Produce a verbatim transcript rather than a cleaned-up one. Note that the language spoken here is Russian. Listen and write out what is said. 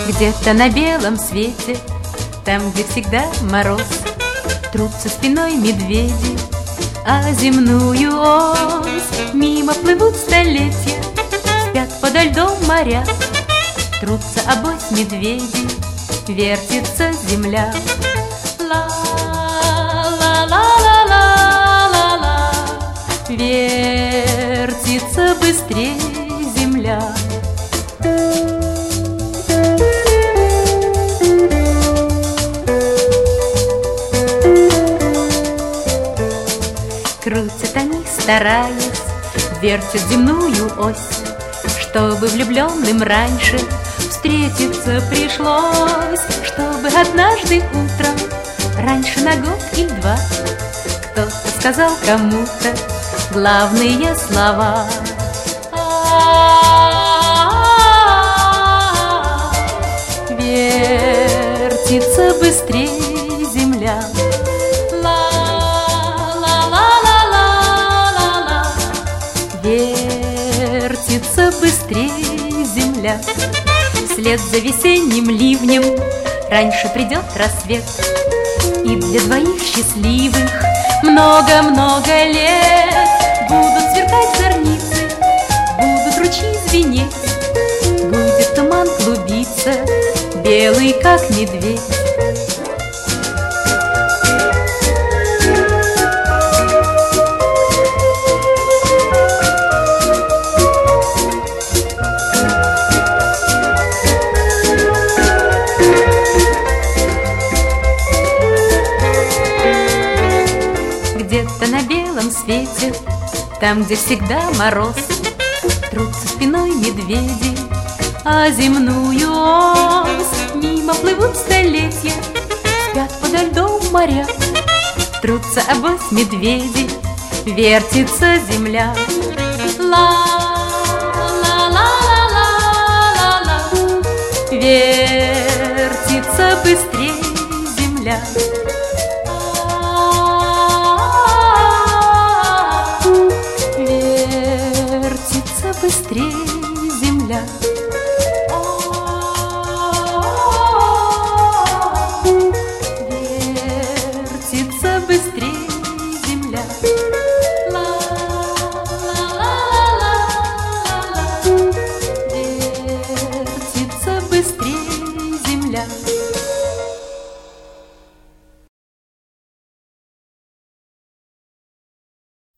Где-то на белом свете, там, где всегда мороз, трутся спиной медведи, а земную ось мимо плывут столетия, спят подо льдом моря. Трутся обось медведи, вертится земля. Ла-ла-ла-ла-ла-ла, вертится быстрее земля. Крутят они, стараясь, вертят земную ось, чтобы влюбленным раньше встретиться пришлось, чтобы однажды утром, раньше на год или два, кто-то сказал кому-то главные слова. Вертится быстрее земля. Вертится быстрее земля. Вслед за весенним ливнем раньше придет рассвет, и для двоих счастливых много-много лет будут сверкать зорницы, будут ручьи звенеть, будет туман клубиться, белый как медведь. Где-то на белом свете, там, где всегда мороз, трутся спиной медведи, а земную ось мимо плывут столетия, спят подо льдом моря. Трутся обось медведи, вертится земля. Ла-ла-ла-ла-ла-ла, вертится быстрее земля. Вертится быстрее